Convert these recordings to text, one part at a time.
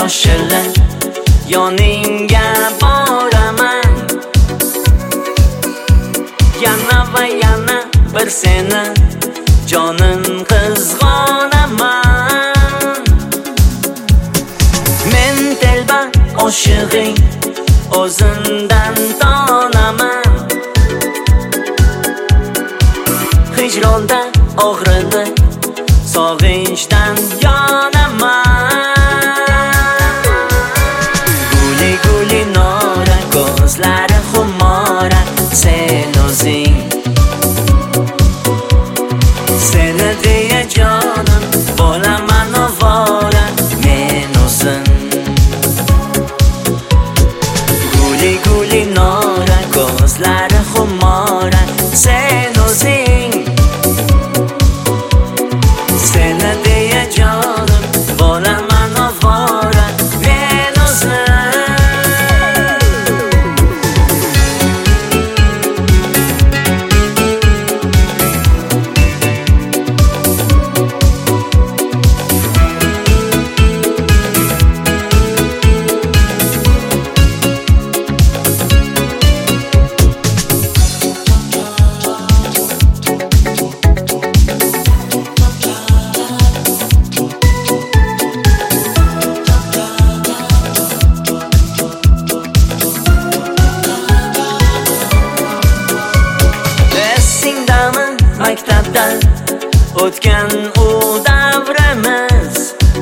shoshilib yoningga boraman. Yana va yana bir seni jonim qizg'onaman. Men telba oshig'ing o'zimdan tonaman. Hijronda og'rini sog'inchdan yonaman. Guli guli nora ko'zlari xumora sen o'zing. Seni deya jonim bo'laman ovora men o'zim. Guli guli nora ko'zlari xumora sen o'zing. Seni deya jonim bo'laman ovora men o'zim. Maktabdan o'tgan u davrimiz,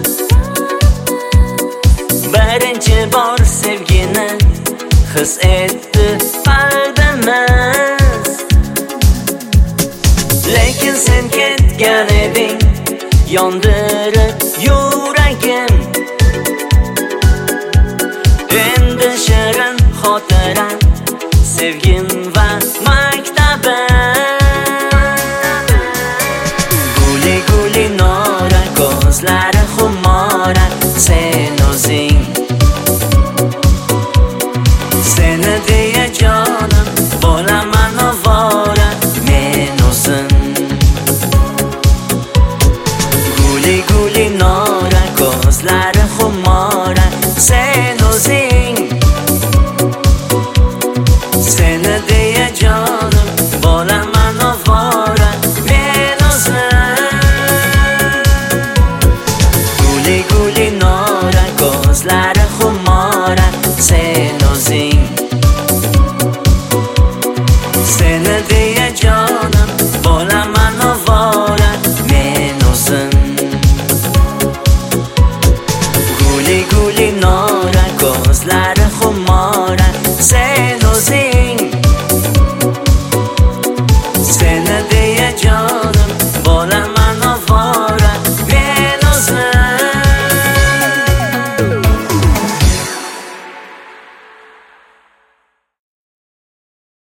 birinchi bor sevgini his etdi qalbimiz. Lekin sen ketgan eding yondirib yuragim. Endi shirin xotira sevgim va maktabim.